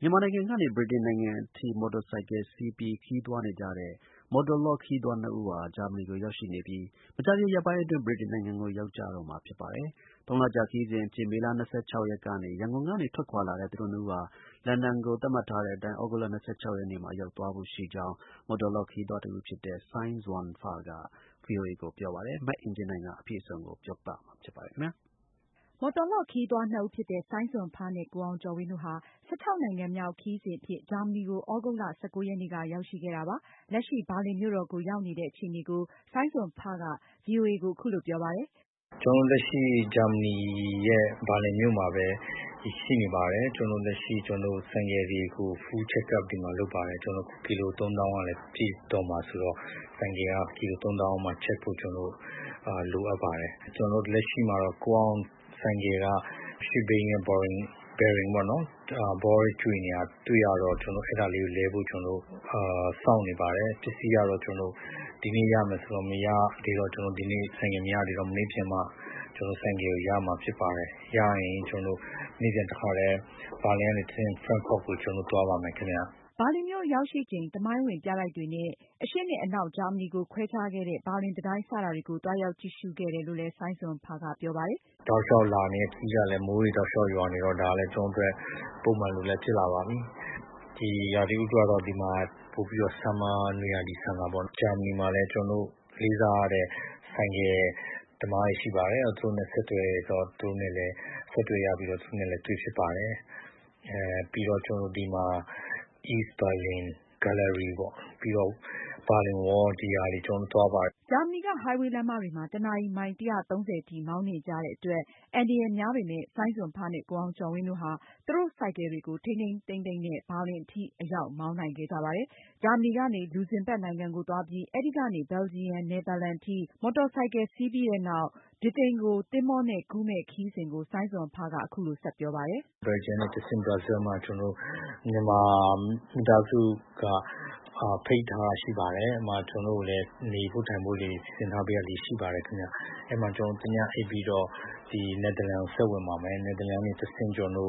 မြန်မာနိုင်ငံကနေ ဗြိတိန်နိုင်ငံအထိ မော်တော်ဆိုင်ကယ်စီးပြီး ခရီးသွားနေကြတဲ့ မော်တော်လော့ခရီးသွား နှစ်ဦးဟာ ဂျာမနီကို ရောက်ရှိနေပြီး မကြာခင်ရက်ပိုင်းအတွင်း ဗြိတိန်နိုင်ငံကို ရောက်ကြတော့မှာ ဖြစ်ပါတယ်။ ၃ လကြာ ခရီးစဉ်အဖြစ် မေလ ၂၆ ရက်ကနေ ရန်ကုန်ကနေ ထွက်ခွာလာတဲ့ သူတို့နှစ်ဦးဟာ လန်ဒန်ကို သတ်မှတ်ထားတဲ့အတိုင်း သြဂုတ်လ ၂၆ ရက်နေ့မှာ ရောက်သွားဖို့ရှိကြောင်း မော်တော်လော့ခရီးသွားတစ်ဦးဖြစ်တဲ့ စိုင်းဇွမ်ဖာက VOA ကို ပြောပါတယ်။ မအင်ကြင်းနိုင်က အပြည့်အစုံကို ပြောပြမှာဖြစ်ပါတယ်။မော်တော်လော့ခရီးသွားနှစ်ဦးဖြစ်တဲ့ စိုင်းဇွမ်ဖာနဲ့ ကိုအောင်ကျော်ဝင်းတို့ဟာ ၁၆ နိုင်ငံမြောက်ခရီးစဉ်အဖြစ် ဂျာမနီကို သြဂုတ်လ ၁၉ ရက်နေ့က ရောက်ရှိခဲ့တာပါ။ လက်ရှိ ဘာလင်မြို့တော်ကို ရောက်နေတဲ့ အခြေအနေကို စိုင်းဇွမ်ဖာက VOA ကို အခုလိုပြောပါတယ်။ “ကျနော်တို့လက်ရှိ ဂျာမနီရဲ့ ဘာလင်မြို့မှာပဲ ရှိနေပါတယ်။ လက်ရှိ ဆိုင်ကယ်တွေကို Full Checkup ဒီမှာလုပ်ပါတယ်။ ကီလို ၃ သောင်းကလည်း ပြည့်တော့မှာဆိုတော့ ဆိုင်ကယ်က ကီလို ၃ သောင်းမှ Check ဖို့လိုအပ်ပါတယ်။ လက်ရှိမှာတော့ ကိုအောင်ဆိုင်ကယ်က ရှေ့ဘီးနဲ့ Bearing ပေါ့နော် ဘောကျွေနေတာ တွေ့ရတော့ အဲဒါလေးကို လဲဖို့ စောင့်နေပါတယ်။ ပစ္စည်းကတော့ ဒီနေ့ရမယ်ဆိုတော့ မရသေးတော့ ဒီနေ့ဆိုင်ကယ်မရသေးတော့ မနက်ဖြန်မှ ဆိုင်ကယ်ကိုရမှာဖြစ်ပါတယ်။ ရရင် နေ့ပြန်တခါတည်း ဘာလင်ကနေတဆင့် Frankfurt ကိုသွားပါမယ်ခင်ဗျ။ ” ဘာလင်မြို့ရောက်ရှိချိန် သမိုင်းဝင်ပြတိုက်တွေနဲ့ အရှေ့နဲ့ အနောက် ဂျာမနီကို ခွဲခြားခဲ့တဲ့ ဘာလင်တံတိုင်း စတာတွေကို သွားရောက်ကြည့်ရှုခဲ့တယ်လို့လည်း စိုင်းဇွမ်ဖာကပြောပါတယ်။ “တောက်လျှောက်လာနေတဲ့ ခရီးကလည်း မိုးတွေတောက်လျှောက်ရွာနေတော့ ဒါကလည်း ကျနော်တို့အတွက် ပုံမှန်လိုလည်းဖြစ်လာပါပြီ။ ဒီရာသီဥတုကတော့ ဒီမှာပိုပြီးတော့ Summer နွေရာသီဆန်တာပေါ့။ ဂျာမနီမှာလည်း ကျနော်တို့လေးစားရတဲ့ ဆိုင်ကယ်သမားတွေရှိပါတယ်။ သူတို့နဲ့ဆက်သွယ်တော့ သူတို့နဲ့လည်း ဆက်သွယ်ရပြီးတော့ သူတို့နဲ့လည်းတွေ့ဖြစ်ပါတယ်။ ပြီးတော့ ဒီမှာ East Berlin Gallery ပေါ့ ပြီးတော့ Berlin Wall ဒီဟာတွေ သွားပါတယ်။ ” ဂျာမနီက Highway လမ်းမတွေမှာ တနာရီ မိုင် ၁၃၀ အထိ မောင်းနေကြတဲ့အတွက် အန္တရာယ်များပေမယ့် စိုင်းဇွမ်ဖာနဲ့ ကိုအောင်ကျော်ဝင်းတို့ဟာ သူတို့ဆိုင်ကယ်တွေကို ထိန်းထိန်းသိမ်းသိမ်းနဲ့ ဘာလင်အထိ အရောက်မောင်းနိုင်ခဲ့ကြပါတယ်။ ဂျာမနီကနေ လူဇင်ဘတ်နိုင်ငံကိုသွားပြီး အဲဒီကနေ Belgium၊ Netherlands အထိ မော်တော်ဆိုင်ကယ်စီးပြီးနောက် ဗြိတိန်ကို သင်္ဘောနဲ့ကူးမယ့် ခရီးစဉ်ကို စိုင်းဇွမ်ဖာက အခုလို ဆက်ပြောပါတယ်။ “Belgium နဲ့တဆင့် Brussels မှာ မြန်မာမိသားစုက ဖိတ်ထားတာရှိပါတယ်။ ကျနော်တို့ကိုလည်း နေဖို့ထိုင်ဖို့ စီစဉ်ထားပေးတာရှိပါတယ်ခင်ဗျ။ အဲဒီမှာ ကျနော်တို့ တစ်ညအိပ်ပြီးတော့ Netherlands ကိုဆက်ဝင်ပါမယ်။ Netherlands ကနေတဆင့်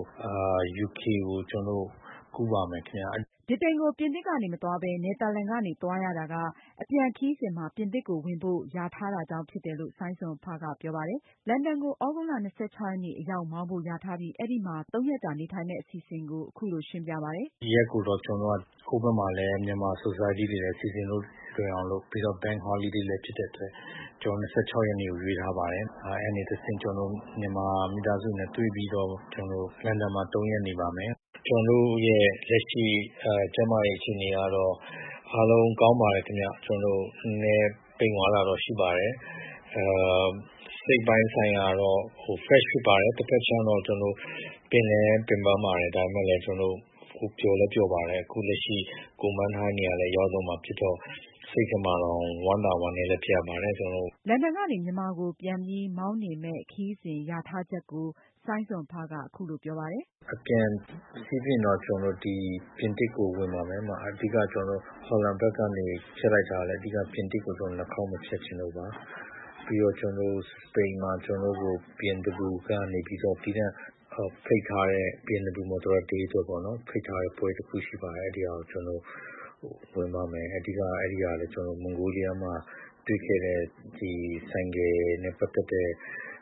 UK ကိုကူးပါမယ်ခင်ဗျ။ ” ဗြိတိန်ကို ပြင်သစ်ကနေ မသွားပဲ နယ်သာလန်ကနေ သွားရတာက အပြန်ခရီးစဉ်မှာ ပြင်သစ်ကိုဝင်ဖို့ လျာထားတာကြောင့်ဖြစ်တယ်လို့ စိုင်းဇွမ်ဖာကပြောပါတယ်။ လန်ဒန်ကို သြဂုတ်လ ၂၆ ရက်နေ့ အရောက်မောင်းဖို့ လျာထားပြီး အဲဒီမှာ ၃ ရက်ကြာနေထိုင်မယ့် အစီအစဉ်ကို အခုလိုရှင်းပြပါတယ်။ “ဒီရက်ကိုတော့ ဟိုဘက်မှာလည်း မြန်မာ Society တွေလည်း စီစဉ်လို့လွယ်အောင်လို့ ပြီးတော့ Bank Holiday လည်းဖြစ်တဲ့အတွက် ၂၆ ရက်နေ့ကိုရွေးထားပါတယ်။ အဲဒီကနေတဆင့် မြန်မာမိသားစုနဲ့တွေ့ပြီးတော့ လန်ဒန်မှာ ၃ ရက်နေပါမယ်။ ကျနော်တို့ရဲ့လက်ရှိ ကျန်းမာရေးအခြေအနေကတော့ အားလုံးကောင်းပါတယ်ခင်ဗျ။ နည်းနည်းပိန်သွားတာတော့ရှိပါတယ်။ စိတ်ပိုင်းဆိုင်ရာတော့ Fresh ဖြစ်ပါတယ်။ တဘက်အခြမ်းတော့ ပင်လည်းပင်ပန်းပါတယ်။ ဒါပေမယ့်လည်း ပျော်လည်းပျော်ပါတယ်။ အခုလက်ရှိ ကိုယ်မှန်းထားတဲ့နေရာလည်းရောက်တော့မှာဖြစ်တော့ စိတ်ထဲမှာတော့ ဝမ်းသာဝမ်းနည်းလည်းဖြစ်ရပါတယ်။” လန်ဒန်ကနေ မြန်မာကို ပြန်ပြီးမောင်းနှင်မယ့် ခရီးစဉ်လျာထားချက်ကို စိုင်းဇွမ်ဖာက အခုလိုပြောပါတယ်။ “အပြန်စီးရင်တော့ ပြင်သစ်ကိုဝင်ပါမယ်။ အဓိက Holland ဘက်ကနေ ဖြတ်လိုက်တာလည်း ပြင်သစ်ကို လက်ခေါက်မဖြတ်ချင်လို့ပါ။ ပြီးတော့ စပိန်မှာ ကျနော်တို့ကို BMW ကနေပြီးတော့ သီးသန့်ဖိတ်ထားတဲ့ BMW Motorrad Day အတွက်ပေါ့နော် ဖိတ်ထားတဲ့ပွဲတခုရှိပါတယ်။ အဲဒီဟာကို ဝင်ပါမယ်။ အဓိက အဲဒီဟာလည်း မွန်ဂိုးလီးယားမှာ တွေ့ခဲ့တဲ့ ဆိုင်ကယ်နဲ့ပတ်သက်တဲ့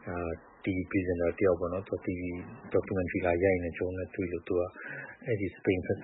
TV Presenter တယောက်ပေါ့နော် TV Documentary လာရိုက်နေတယ်။ ကျနော်တို့နဲ့တွေ့လို့ သူက စပိန်ဘက်က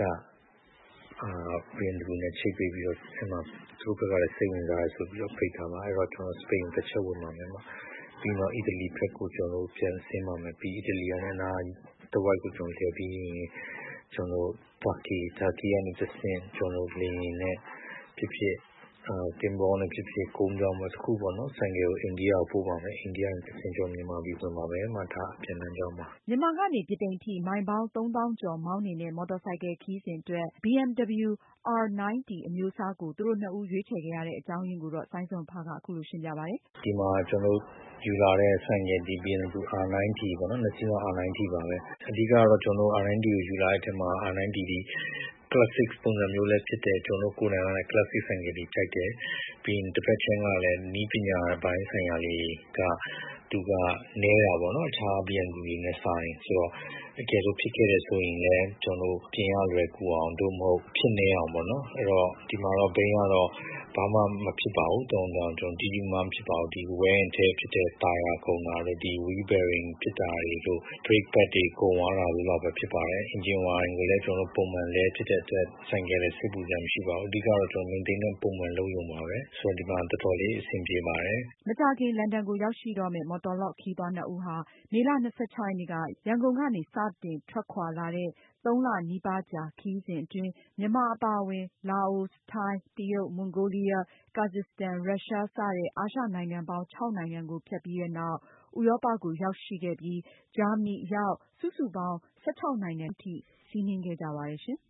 BMW နဲ့ချိတ်ပေးပြီးတော့ သူတို့ဘက်ကလည်း စိတ်ဝင်စားတယ်ဆိုပြီးတော့ ဖိတ်ထားပါတယ်။ အဲဒီတော့ စပိန်ကိုတချက်ဝင်ပါမယ်။ ပြီးတော့ အီတလီဘက်ကို ပြန်ဆင်းပါမယ်။ အီတလီကနေ အနားတဝိုက်ကိုလှည့်ပြီးရင် တာကီကနေတဆင့် လေယာဉ်နဲ့ဖြစ်ဖြစ် သင်္ဘောနဲ့ဖြစ်ဖြစ် ကုန်းကြောင်းတခုပေါ့နော် ဆိုင်ကယ်ကို အိန္ဒိယကိုပို့ပါမယ်။ အိန္ဒိယကနေတဆင့် မြန်မာပြည်ဝင်ပါမယ်။ ဒါအပြန်လမ်းကြောင်းပါ။ ” မြန်မာကနေ ဗြိတိန်အထိ မိုင်ပေါင်း ၃ သောင်းကျော်မောင်းနှင်တဲ့ မော်တော်ဆိုင်ကယ်ခရီးစဉ်အတွက် BMW R90 အမျိုးအစားကို သူတို့နှစ်ဦးရွေးချယ်ခဲ့ရတဲ့ အကြောင်းအရင်းကို စိုင်းဇွမ်ဖာက အခုလိုရှင်းပြပါတယ်။ “ဒီမှာကျနော်တို့ယူလာတဲ့ဆိုင်ကယ် BMW R90 ပေါ့နော် နှစ်စီးလုံး R90 ပါပဲ။ အဓိကတော့ ကျနော်တို့ R90 ကိုယူလာတဲ့အထဲမှာ R90 သည် Classic ပုံစံမျိုးလည်းဖြစ်တယ်။ ကျနော်တို့ကိုယ်တိုင်ကလည်း Classic ဆိုင်ကယ်တွေကြိုက်တယ်။ ပြီးရင် တဘက်အခြမ်းကလည်း နည်းပညာပိုင်းဆိုင်ရာတွေက သူကနည်းတာပေါ့နော် အခြား BMW တွေနဲ့စာရင် ဆိုတော့တကယ်လို့ဖြစ်ခဲ့တယ်ဆိုရင်လည်းကျွန်တော်တို့ပြင်ရလွယ်ကူအောင်တို့မဟုတ်ဖြစ်နေအောင်ပေါ့နော်အဲ့တော့ဒီမှာတော့ဘိန်းကတော့ဘာမှမဖြစ်ပါဘူးကျွန်တော်ဒီမှမဖြစ်ပါဘူးဒီ wear and tear ဖြစ်တဲ့တာယာကုန်တာတို့ဒီ wheel bearing ဖြစ်တာတွေတို့ brake pad တွေကုန်သွားတာလို့တော့ပဲဖြစ်ပါတယ် engine wiring ကိုလည်းကျွန်တော်ပုံမှန်လဲဖြစ်တဲ့အတွက်ဆိုင်ကယ်လည်းစိတ်ပူစရာမရှိပါဘူးအဓိကတော့ကျွန်တော် maintenance ပုံမှန်လုပ်ရုံပါပဲဆိုတော့ဒီမှာတော်တော်လေးအဆင်ပြေပါတယ်မကြာခင်လန်ဒန်ကိုရောက်ရှိတော့မယ့် Motorlock ခရီးသွား 2 ဦးဟာ မေလ ရက်နေ့က ရန်ကုန်ကနေစတင်ထွက်ခွာလာတဲ့ 3 လနီးပါးကြာခရီးစဉ်အတွင်း မြန်မာအပါအဝင် လာအို၊ ထိုင်း၊ တရုတ်၊ မွန်ဂိုလီးယား၊ ကာဇက်စတန်၊ ရုရှား စတဲ့ အာရှနိုင်ငံပေါင်း 6 နိုင်ငံကိုဖြတ်ပြီးနောက် ဥရောပကိုရောက်ရှိခဲ့ပြီး ဂျာမနီအရောက် စုစုပေါင်း 16 နိုင်ငံအထိ စီးနင်းခဲ့ကြပါတယ်ရှင်။